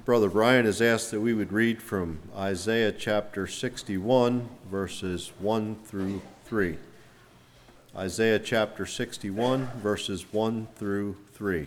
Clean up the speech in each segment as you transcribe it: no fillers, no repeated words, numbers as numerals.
Brother Brian has asked that we would read from Isaiah chapter 61, verses 1 through 3. Isaiah chapter 61, verses 1 through 3.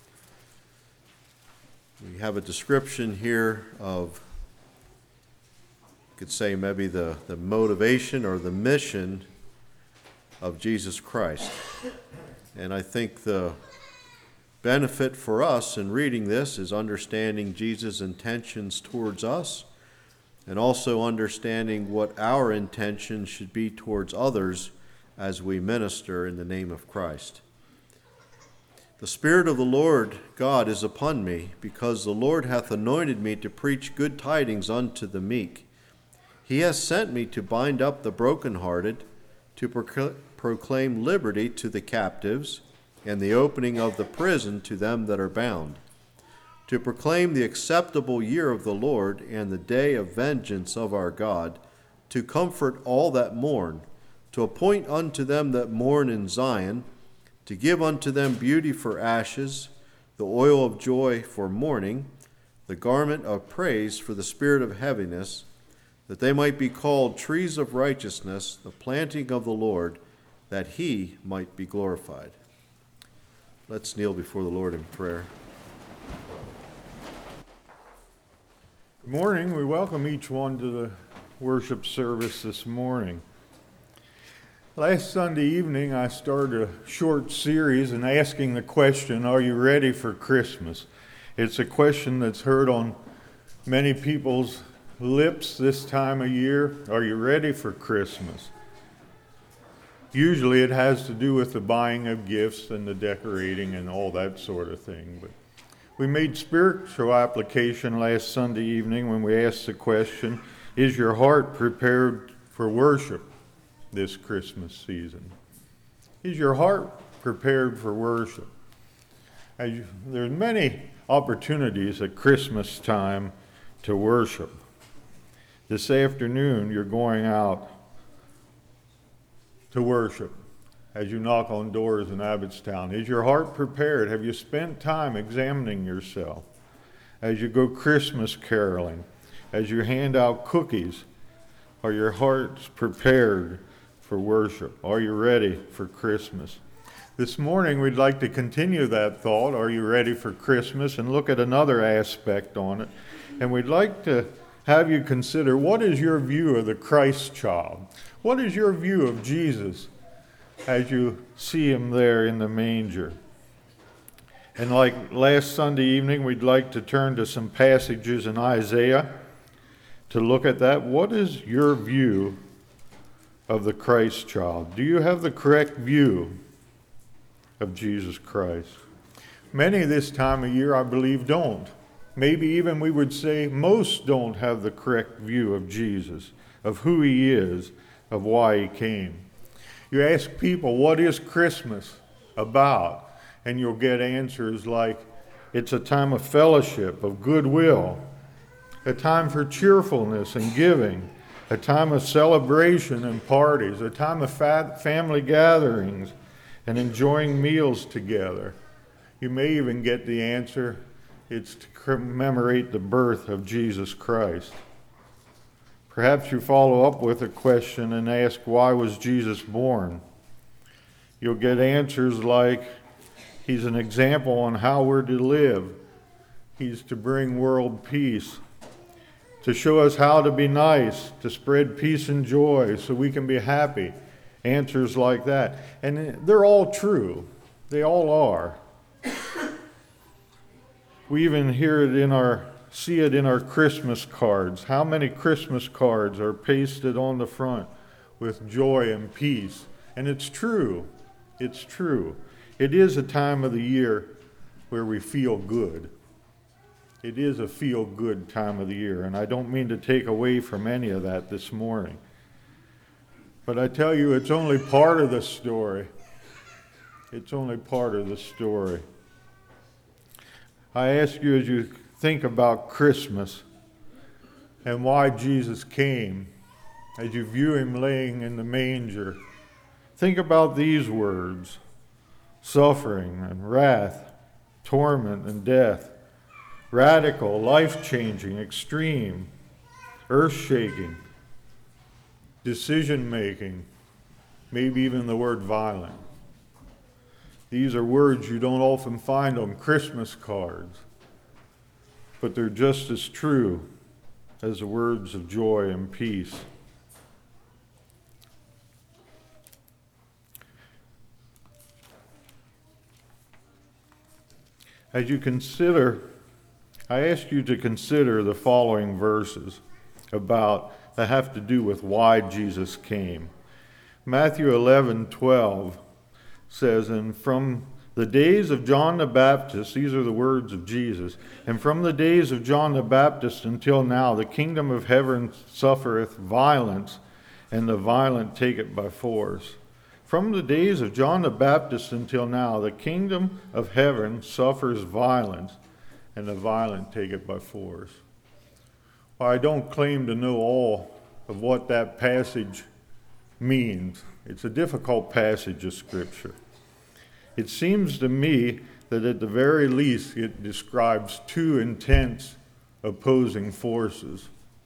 We have a description here of, you could say maybe the motivation or the mission of Jesus Christ. And I think the benefit for us in reading this is understanding Jesus' intentions towards us and also understanding what our intention should be towards others as we minister in the name of Christ. The Spirit of the Lord God is upon me, because the Lord hath anointed me to preach good tidings unto the meek. He has sent me to bind up the brokenhearted, to proclaim liberty to the captives, and the opening of the prison to them that are bound, to proclaim the acceptable year of the Lord and the day of vengeance of our God, to comfort all that mourn, to appoint unto them that mourn in Zion, to give unto them beauty for ashes, the oil of joy for mourning, the garment of praise for the spirit of heaviness, that they might be called trees of righteousness, the planting of the Lord, that he might be glorified. Let's kneel before the Lord in prayer. Good morning. We welcome each one to the worship service this morning. Last Sunday evening, I started a short series in asking the question, are you ready for Christmas? It's a question that's heard on many people's lips this time of year. Are you ready for Christmas? Usually it has to do with the buying of gifts and the decorating and all that sort of thing. But we made spiritual application last Sunday evening when we asked the question, is your heart prepared for worship this Christmas season? Is your heart prepared for worship? There's many opportunities at Christmas time to worship. This afternoon you're going out to worship as you knock on doors in Abbottstown. Is your heart prepared? Have you spent time examining yourself? As you go Christmas caroling, as you hand out cookies, are your hearts prepared for worship? Are you ready for Christmas? This morning we'd like to continue that thought, are you ready for Christmas, and look at another aspect on it. And we'd like to have you consider, what is your view of the Christ child? What is your view of Jesus as you see him there in the manger? And like last Sunday evening, we'd like to turn to some passages in Isaiah to look at that. What is your view of the Christ child? Do you have the correct view of Jesus Christ? Many this time of year, I believe, don't. Maybe even we would say most don't have the correct view of Jesus, of who he is, of why he came. You ask people, what is Christmas about? And you'll get answers like, it's a time of fellowship, of goodwill, a time for cheerfulness and giving, a time of celebration and parties, a time of family gatherings and enjoying meals together. You may even get the answer, it's to commemorate the birth of Jesus Christ. Perhaps you follow up with a question and ask, why was Jesus born? You'll get answers like, he's an example on how we're to live. He's to bring world peace, to show us how to be nice, to spread peace and joy so we can be happy. Answers like that. And they're all true. They all are. We even see it in our Christmas cards. How many Christmas cards are pasted on the front with joy and peace? And it's true. It's true. It is a time of the year where we feel good. It is a feel-good time of the year, and I don't mean to take away from any of that this morning. But I tell you, it's only part of the story. It's only part of the story. I ask you, as you think about Christmas and why Jesus came, as you view him laying in the manger, think about these words: suffering and wrath, torment and death, radical, life-changing, extreme, earth-shaking, decision-making, maybe even the word violent. These are words you don't often find on Christmas cards, but they're just as true as the words of joy and peace. As you consider, I ask you to consider the following verses that have to do with why Jesus came. Matthew 11:12 says, "And from the days of John the Baptist," these are the words of Jesus, "and from the days of John the Baptist until now, the kingdom of heaven suffereth violence, and the violent take it by force." From the days of John the Baptist until now, the kingdom of heaven suffers violence, and the violent take it by force. Well, I don't claim to know all of what that passage means. It's a difficult passage of Scripture. It seems to me that at the very least it describes two intense opposing forces.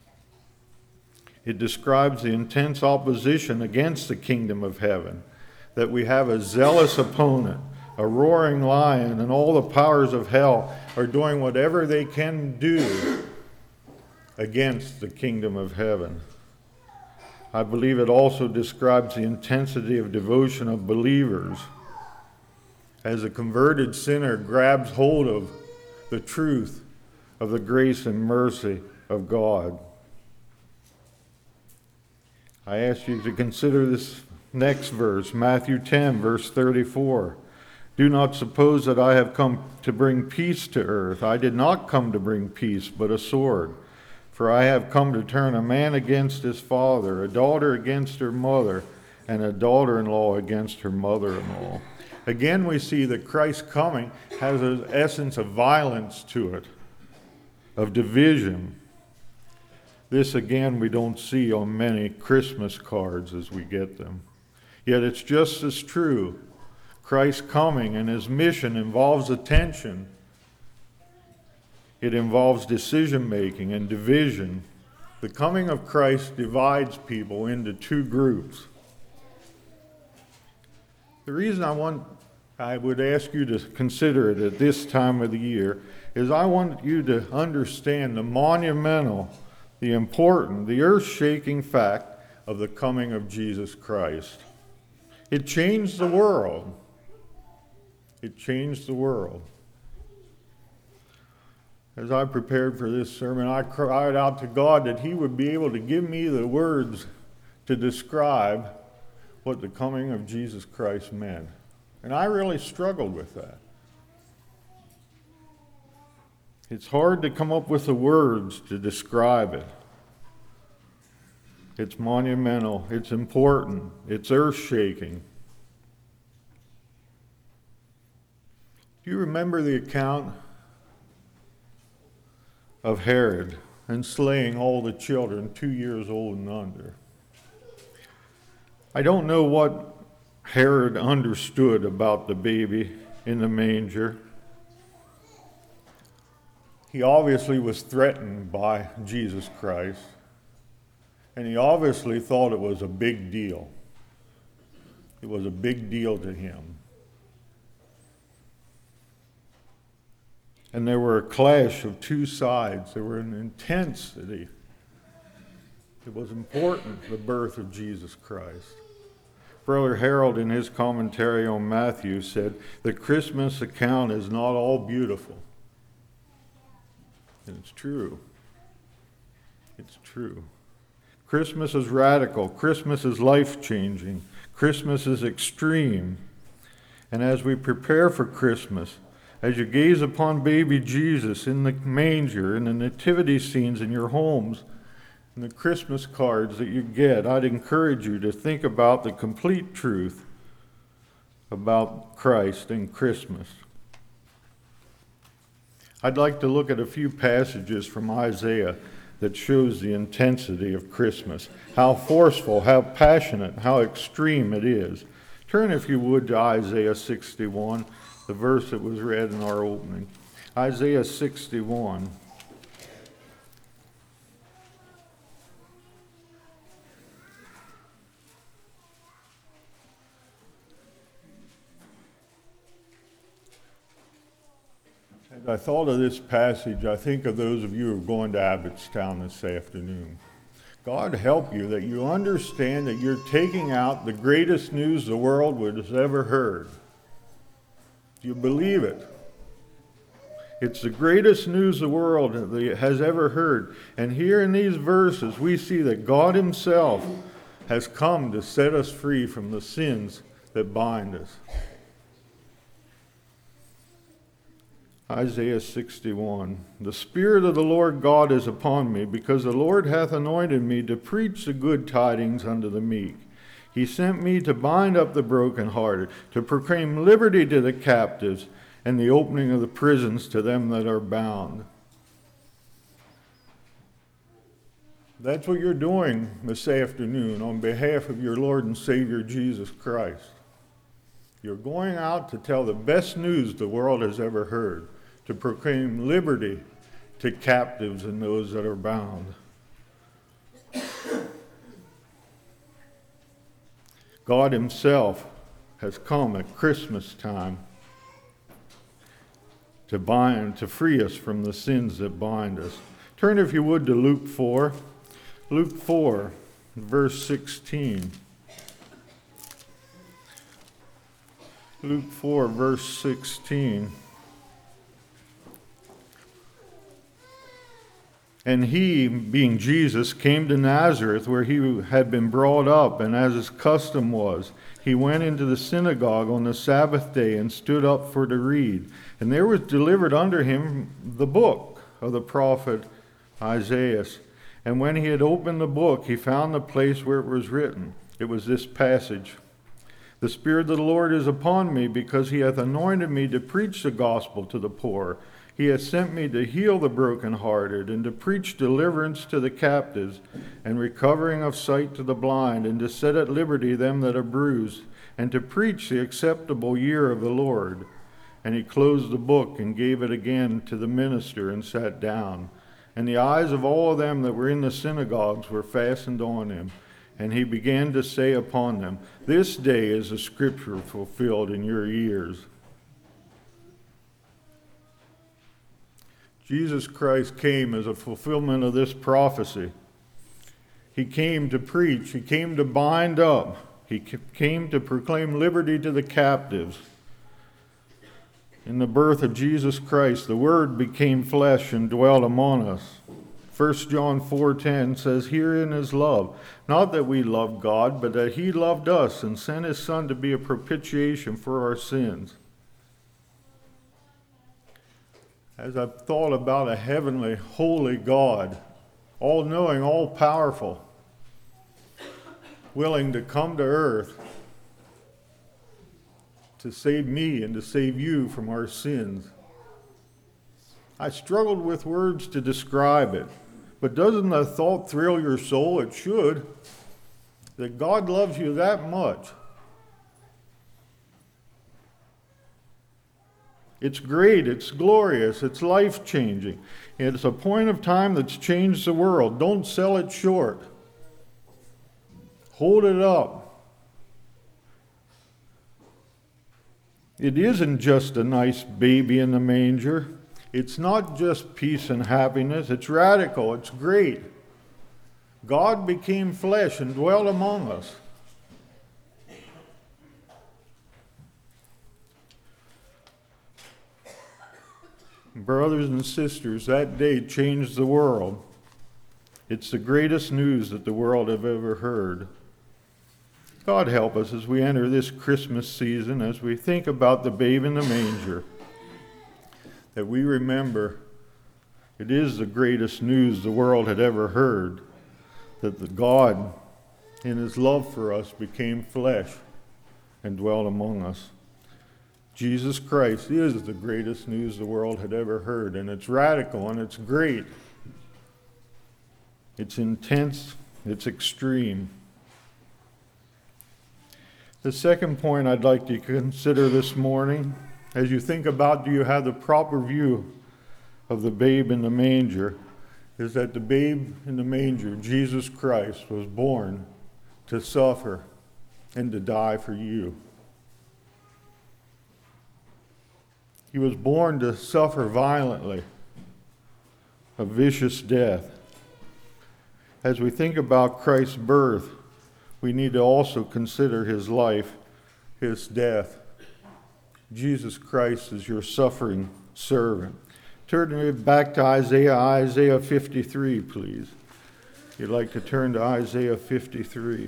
It describes the intense opposition against the kingdom of heaven, that we have a zealous opponent, a roaring lion, and all the powers of hell are doing whatever they can do against the kingdom of heaven. I believe it also describes the intensity of devotion of believers as a converted sinner grabs hold of the truth of the grace and mercy of God. I ask you to consider this next verse, Matthew 10, verse 34. "Do not suppose that I have come to bring peace to earth. I did not come to bring peace, but a sword. For I have come to turn a man against his father, a daughter against her mother, and a daughter-in-law against her mother-in-law." Again, we see that Christ's coming has an essence of violence to it, of division. This, again, we don't see on many Christmas cards as we get them. Yet it's just as true. Christ's coming and his mission involves attention. It involves decision-making and division. The coming of Christ divides people into two groups. The reason I would ask you to consider it at this time of the year is I want you to understand the monumental, the important, the earth-shaking fact of the coming of Jesus Christ. It changed the world. It changed the world. As I prepared for this sermon, I cried out to God that he would be able to give me the words to describe what the coming of Jesus Christ meant. And I really struggled with that. It's hard to come up with the words to describe it. It's monumental, it's important, it's earth-shaking. Do you remember the account of Herod and slaying all the children 2 years old and under? I don't know what Herod understood about the baby in the manger. He obviously was threatened by Jesus Christ, and he obviously thought it was a big deal. It was a big deal to him. And there were a clash of two sides. There were an intensity. It was important, the birth of Jesus Christ. Brother Harold, in his commentary on Matthew, said, "The Christmas account is not all beautiful." And it's true. It's true. Christmas is radical. Christmas is life-changing. Christmas is extreme. And as we prepare for Christmas, as you gaze upon baby Jesus in the manger, in the nativity scenes in your homes, and the Christmas cards that you get, I'd encourage you to think about the complete truth about Christ and Christmas. I'd like to look at a few passages from Isaiah that shows the intensity of Christmas, how forceful, how passionate, how extreme it is. Turn, if you would, to Isaiah 61, the verse that was read in our opening. Isaiah 61. As I thought of this passage, I think of those of you who are going to Abbottstown this afternoon. God help you that you understand that you're taking out the greatest news the world has ever heard. Do you believe it? It's the greatest news the world has ever heard. And here in these verses, we see that God himself has come to set us free from the sins that bind us. Isaiah 61. The Spirit of the Lord God is upon me, because the Lord hath anointed me to preach the good tidings unto the meek. He sent me to bind up the brokenhearted, to proclaim liberty to the captives, and the opening of the prisons to them that are bound. That's what you're doing this afternoon on behalf of your Lord and Savior Jesus Christ. You're going out to tell the best news the world has ever heard, to proclaim liberty to captives and those that are bound. God himself has come at Christmas time to free us from the sins that bind us. Turn, if you would, to Luke 4. Luke 4, verse 16. Luke 4, verse 16. And he, being Jesus, came to Nazareth, where he had been brought up, and as his custom was, he went into the synagogue on the Sabbath day and stood up for to read. And there was delivered unto him the book of the prophet Isaiah. And when he had opened the book, he found the place where it was written. It was this passage: The Spirit of the Lord is upon me, because he hath anointed me to preach the gospel to the poor. He hath sent me to heal the brokenhearted, and to preach deliverance to the captives, and recovering of sight to the blind, and to set at liberty them that are bruised, and to preach the acceptable year of the Lord. And he closed the book, and gave it again to the minister, and sat down. And the eyes of all of them that were in the synagogues were fastened on him. And he began to say upon them, This day is the scripture fulfilled in your ears. Jesus Christ came as a fulfillment of this prophecy. He came to preach. He came to bind up. He came to proclaim liberty to the captives. In the birth of Jesus Christ, the Word became flesh and dwelt among us. 1 John 4:10 says, Herein is love, not that we loved God, but that he loved us and sent his Son to be a propitiation for our sins. As I've thought about a heavenly, holy God, all-knowing, all-powerful, willing to come to earth to save me and to save you from our sins, I struggled with words to describe it. But doesn't the thought thrill your soul? It should. That God loves you that much. It's great, it's glorious, it's life-changing. It's a point of time that's changed the world. Don't sell it short. Hold it up. It isn't just a nice baby in the manger. It's not just peace and happiness. It's radical. It's great. God became flesh and dwelt among us. Brothers and sisters, that day changed the world. It's the greatest news that the world have ever heard. God help us as we enter this Christmas season, as we think about the babe in the manger, that we remember it is the greatest news the world had ever heard, that the God, in his love for us, became flesh and dwelt among us. Jesus Christ is the greatest news the world had ever heard, and it's radical and it's great. It's intense, it's extreme. The second point I'd like to consider this morning, as you think about, do you have the proper view of the babe in the manger is that the babe in the manger, Jesus Christ, was born to suffer and to die for you. He was born to suffer violently, a vicious death. As we think about Christ's birth, we need to also consider his life, his death. Jesus Christ is your suffering servant. Turn back to Isaiah 53, please. If you'd like to turn to Isaiah 53.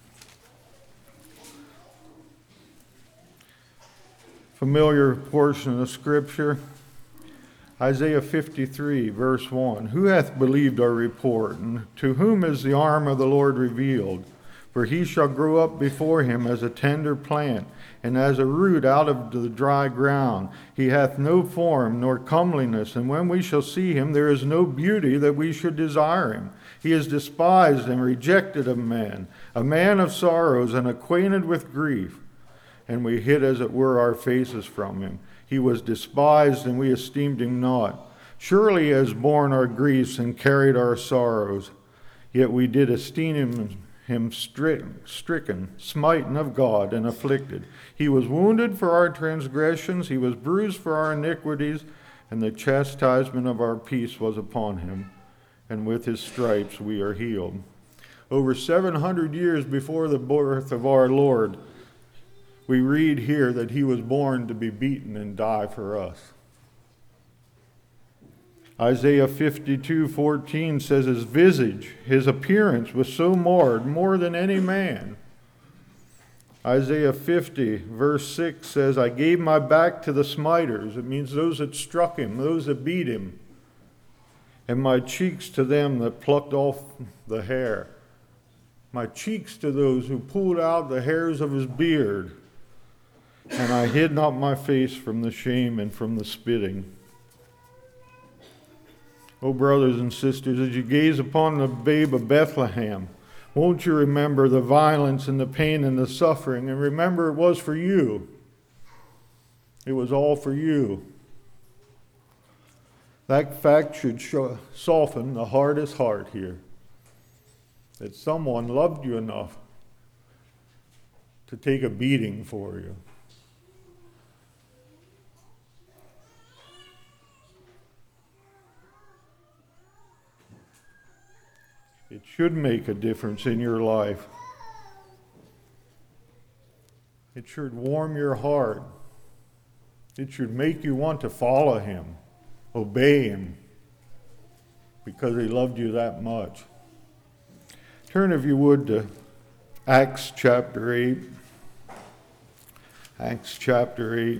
Familiar portion of Scripture. Isaiah 53, verse 1. Who hath believed our report, and to whom is the arm of the Lord revealed? For he shall grow up before him as a tender plant, and as a root out of the dry ground. He hath no form nor comeliness, and when we shall see him, there is no beauty that we should desire him. He is despised and rejected of men, a man of sorrows and acquainted with grief. And we hid, as it were, our faces from him. He was despised, and we esteemed him not. Surely he has borne our griefs and carried our sorrows. Yet we did esteem him stricken, smitten of God, and afflicted. He was wounded for our transgressions, he was bruised for our iniquities, and the chastisement of our peace was upon him, and with his stripes we are healed. Over 700 years before the birth of our Lord, we read here that he was born to be beaten and die for us. Isaiah 52:14 says his visage, his appearance was so marred, more than any man. Isaiah 50, verse 6 says, I gave my back to the smiters. It means those that struck him, those that beat him. And my cheeks to them that plucked off the hair. My cheeks to those who pulled out the hairs of his beard. And I hid not my face from the shame and from the spitting. Oh, brothers and sisters, as you gaze upon the babe of Bethlehem, won't you remember the violence and the pain and the suffering, and remember it was for you. It was all for you. That fact should soften the hardest heart here, that someone loved you enough to take a beating for you. It should make a difference in your life. It should warm your heart. It should make you want to follow him, obey him, because he loved you that much. Turn, if you would, to Acts chapter 8. Acts chapter 8.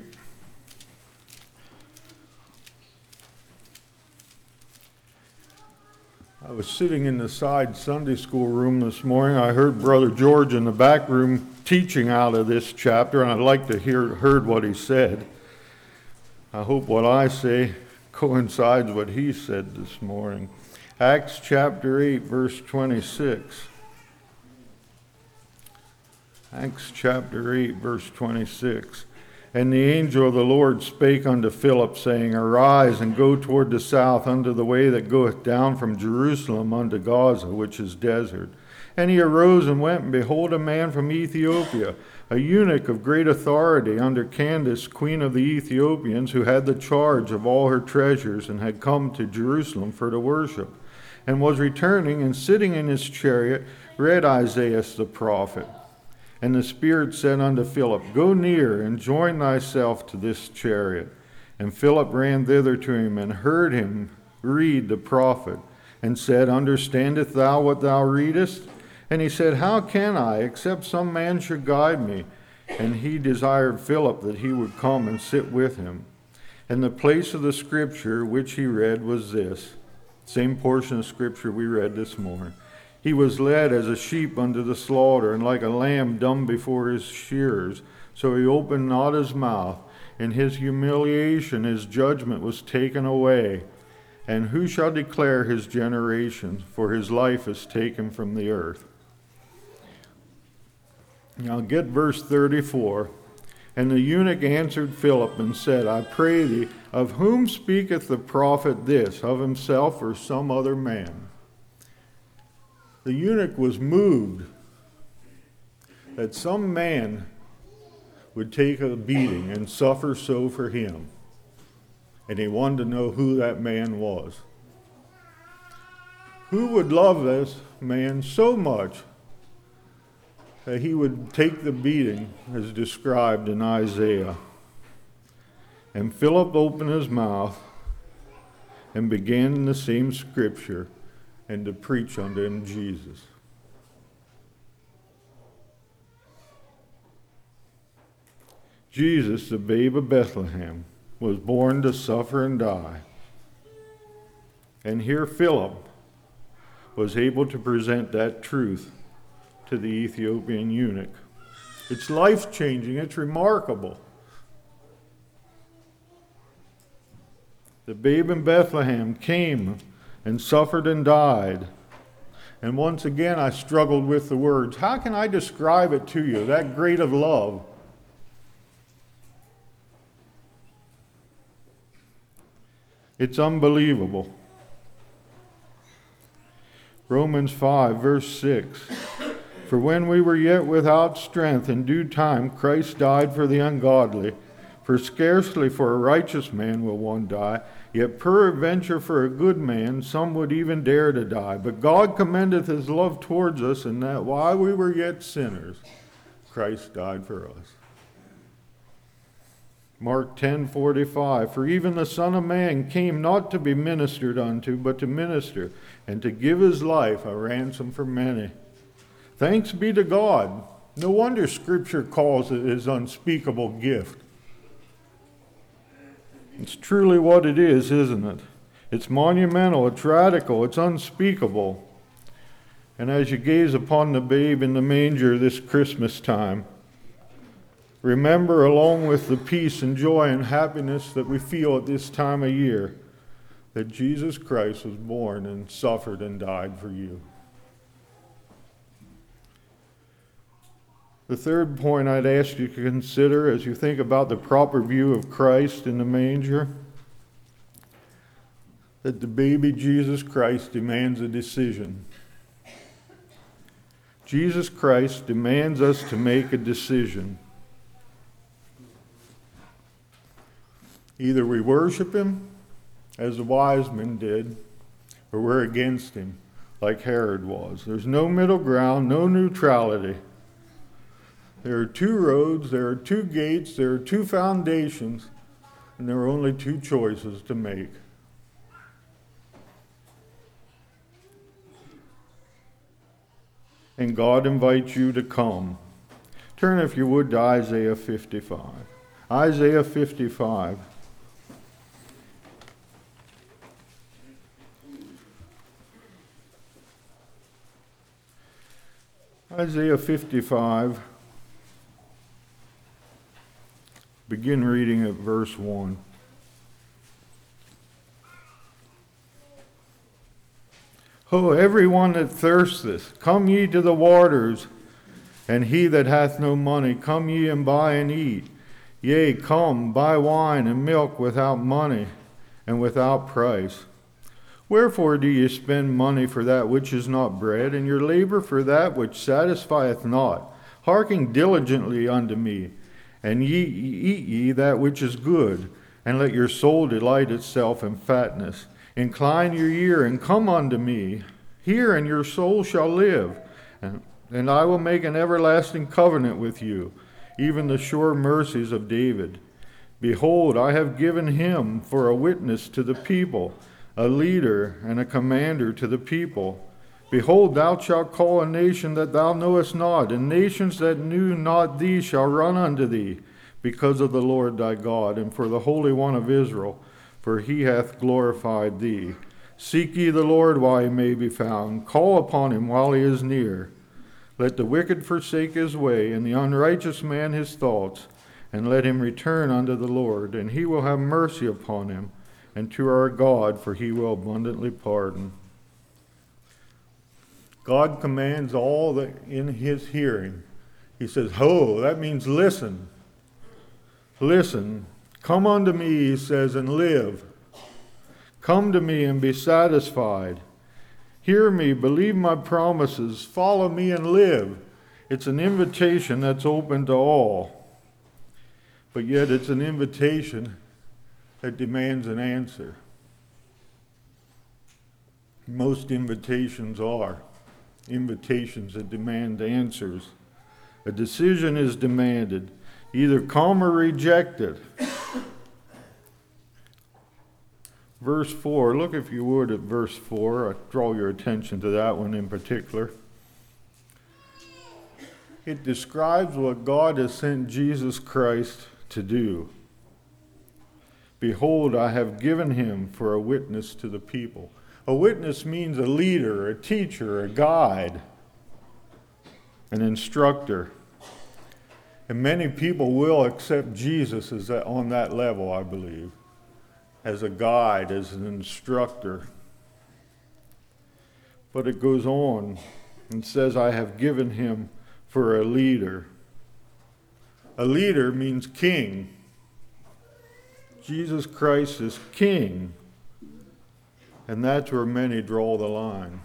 I was sitting in the side Sunday school room this morning. I heard Brother George in the back room teaching out of this chapter, and I'd like to heard what he said. I hope what I say coincides with what he said this morning. Acts chapter 8, verse 26. Acts chapter 8, verse 26. And the angel of the Lord spake unto Philip, saying, Arise, and go toward the south unto the way that goeth down from Jerusalem unto Gaza, which is desert. And he arose and went, and behold, a man from Ethiopia, a eunuch of great authority under Candace, queen of the Ethiopians, who had the charge of all her treasures, and had come to Jerusalem for to worship, and was returning, and sitting in his chariot, read Isaiah the prophet. And the Spirit said unto Philip, Go near, and join thyself to this chariot. And Philip ran thither to him, and heard him read the prophet, and said, Understandest thou what thou readest? And he said, How can I, except some man should guide me? And he desired Philip that he would come and sit with him. And the place of the scripture which he read was this, same portion of scripture we read this morning. He was led as a sheep unto the slaughter, and like a lamb dumb before his shearers. So he opened not his mouth. In his humiliation his judgment was taken away. And who shall declare his generation? For his life is taken from the earth. Now get verse 34. And the eunuch answered Philip and said, I pray thee, of whom speaketh the prophet this, of himself or some other man? The eunuch was moved that some man would take a beating and suffer so for him. And he wanted to know who that man was. Who would love this man so much that he would take the beating as described in Isaiah? And Philip opened his mouth and began in the same scripture and to preach unto him Jesus. Jesus, the babe of Bethlehem, was born to suffer and die. And here Philip was able to present that truth to the Ethiopian eunuch. It's life-changing. It's remarkable. The babe in Bethlehem came and suffered and died. And once again, I struggled with the words. How can I describe it to you, that great of love? It's unbelievable. Romans 5, verse 6. For when we were yet without strength, in due time Christ died for the ungodly. For scarcely for a righteous man will one die, yet peradventure for a good man some would even dare to die. But God commendeth his love towards us, in that while we were yet sinners, Christ died for us. Mark 10:45, for even the Son of Man came not to be ministered unto, but to minister, and to give his life a ransom for many. Thanks be to God. No wonder Scripture calls it his unspeakable gift. It's truly what it is, isn't it? It's monumental, it's radical, it's unspeakable. And as you gaze upon the babe in the manger this Christmas time, remember, along with the peace and joy and happiness that we feel at this time of year, that Jesus Christ was born and suffered and died for you. The third point I'd ask you to consider as you think about the proper view of Christ in the manger, that the baby Jesus Christ demands a decision. Jesus Christ demands us to make a decision. Either we worship him, as the wise men did, or we're against him, like Herod was. There's no middle ground, no neutrality. There are two roads, there are two gates, there are two foundations, and there are only two choices to make. And God invites you to come. Turn, if you would, to Isaiah 55. Isaiah 55. Isaiah 55. Begin reading at verse 1. Ho, everyone that thirsteth, come ye to the waters, and he that hath no money, come ye and buy and eat. Yea, come, buy wine and milk without money and without price. Wherefore do ye spend money for that which is not bread, and your labor for that which satisfieth not? Hearken diligently unto me, and eat ye that which is good, and let your soul delight itself in fatness. Incline your ear and come unto me. Hear, and your soul shall live. And I will make an everlasting covenant with you, even the sure mercies of David. Behold, I have given him for a witness to the people, a leader and a commander to the people. Behold, thou shalt call a nation that thou knowest not, and nations that knew not thee shall run unto thee, because of the Lord thy God, and for the Holy One of Israel, for he hath glorified thee. Seek ye the Lord while he may be found. Call upon him while he is near. Let the wicked forsake his way, and the unrighteous man his thoughts, and let him return unto the Lord, and he will have mercy upon him, and to our God, for he will abundantly pardon. God commands all that in his hearing. He says, ho, that means listen. Listen, come unto me, he says, and live. Come to me and be satisfied. Hear me, believe my promises, follow me and live. It's an invitation that's open to all. But yet it's an invitation that demands an answer. Most invitations are invitations that demand answers. A decision is demanded. Either come or reject it. Verse 4, look if you would at verse 4. I draw your attention to that one in particular. It describes what God has sent Jesus Christ to do. Behold, I have given him for a witness to the people. A witness means a leader, a teacher, a guide, an instructor. And many people will accept Jesus as on that level, I believe, as a guide, as an instructor. But it goes on and says, I have given him for a leader. A leader means king. Jesus Christ is king. And that's where many draw the line.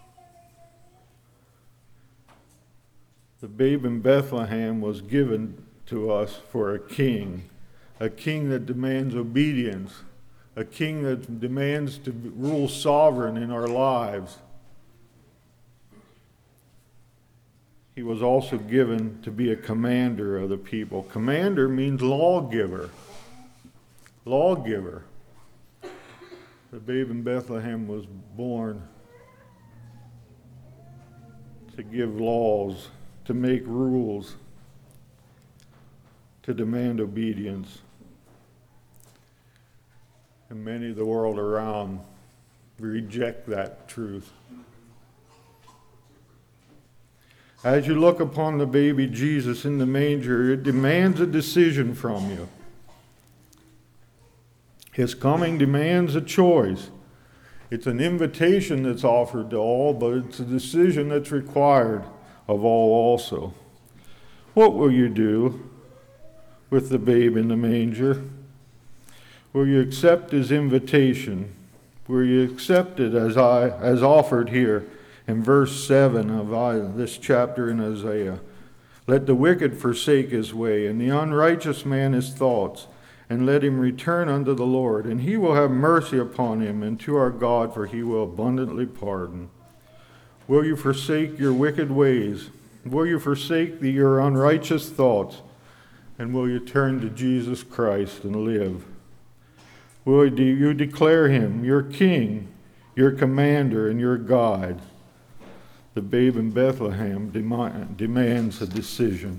The babe in Bethlehem was given to us for a king that demands obedience, a king that demands to rule sovereign in our lives. He was also given to be a commander of the people. Commander means lawgiver. Lawgiver. The babe in Bethlehem was born to give laws, to make rules, to demand obedience. And many of the world around reject that truth. As you look upon the baby Jesus in the manger, it demands a decision from you. His coming demands a choice. It's an invitation that's offered to all, but it's a decision that's required of all also. What will you do with the babe in the manger? Will you accept his invitation? Will you accept it as offered here in verse 7 of this chapter in Isaiah? Let the wicked forsake his way, and the unrighteous man his thoughts, and let him return unto the Lord, and he will have mercy upon him, and to our God, for he will abundantly pardon. Will you forsake your wicked ways? Will you forsake your unrighteous thoughts? And will you turn to Jesus Christ and live? Will you declare him your king, your commander, and your guide? The babe in Bethlehem demands a decision.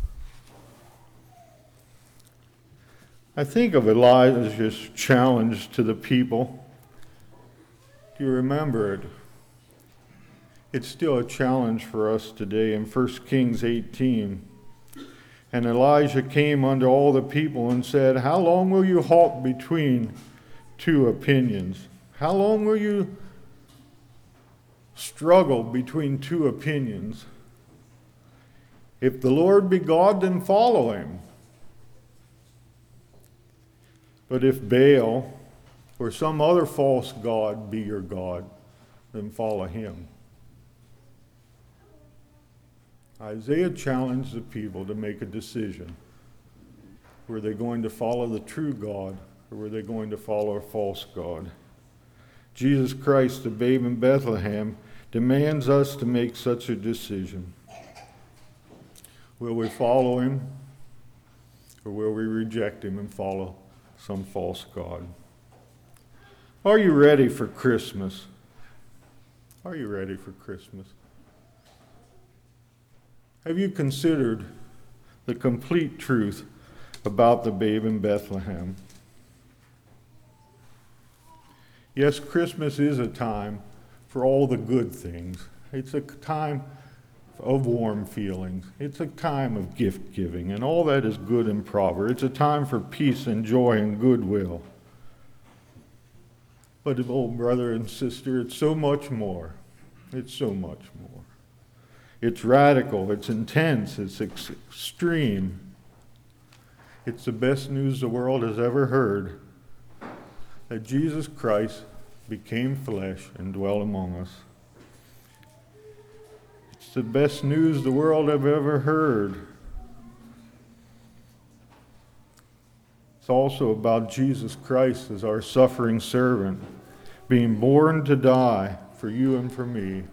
I think of Elijah's challenge to the people. Do you remember it? It's still a challenge for us today in 1 Kings 18. And Elijah came unto all the people and said, how long will you halt between two opinions? How long will you struggle between two opinions? If the Lord be God, then follow him. But if Baal or some other false god be your God, then follow him. Isaiah challenged the people to make a decision. Were they going to follow the true God, or were they going to follow a false god? Jesus Christ, the babe in Bethlehem, demands us to make such a decision. Will we follow him, or will we reject him and follow some false god? Are you ready for Christmas? Are you ready for Christmas? Have you considered the complete truth about the babe in Bethlehem? Yes, Christmas is a time for all the good things. It's a time of warm feelings. It's a time of gift giving, and all that is good and proper. It's a time for peace and joy and goodwill. But, oh, brother and sister, it's so much more. It's so much more. It's radical, it's intense, it's extreme. It's the best news the world has ever heard, that Jesus Christ became flesh and dwelt among us. It's the best news the world have ever heard. It's also about Jesus Christ as our suffering servant, being born to die for you and for me.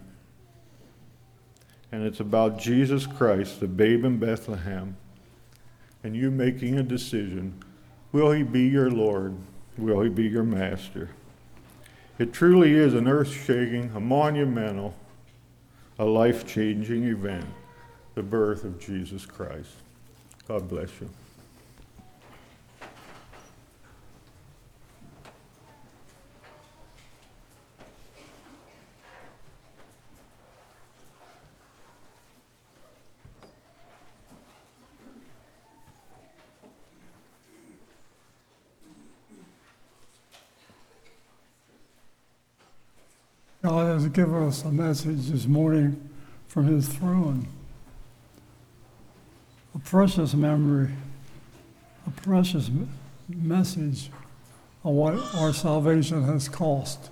And it's about Jesus Christ, the babe in Bethlehem, and you making a decision. Will he be your Lord? Will he be your master? It truly is an earth-shaking, a monumental, a life-changing event, the birth of Jesus Christ. God bless you. God has given us a message this morning from his throne. A precious memory, a precious message of what our salvation has cost.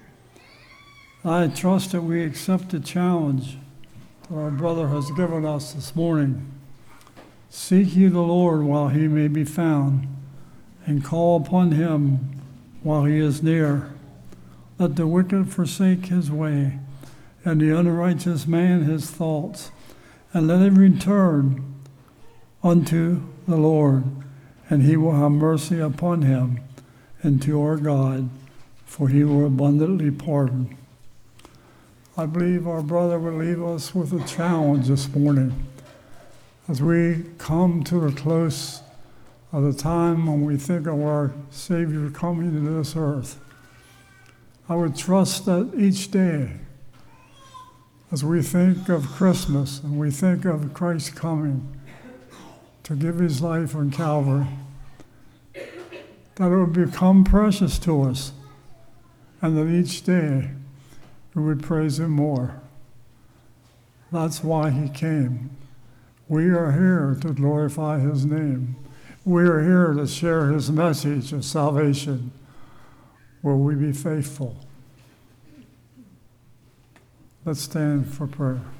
I trust that we accept the challenge that our brother has given us this morning. Seek ye the Lord while he may be found, and call upon him while he is near. Let the wicked forsake his way, and the unrighteous man his thoughts, and let him return unto the Lord, and he will have mercy upon him, and to our God, for he will abundantly pardon. I believe our brother will leave us with a challenge this morning as we come to the close of the time when we think of our Savior coming to this earth. I would trust that each day, as we think of Christmas and we think of Christ coming to give his life on Calvary, that it would become precious to us, and that each day we would praise him more. That's why he came. We are here to glorify his name. We are here to share his message of salvation. Will we be faithful? Let's stand for prayer.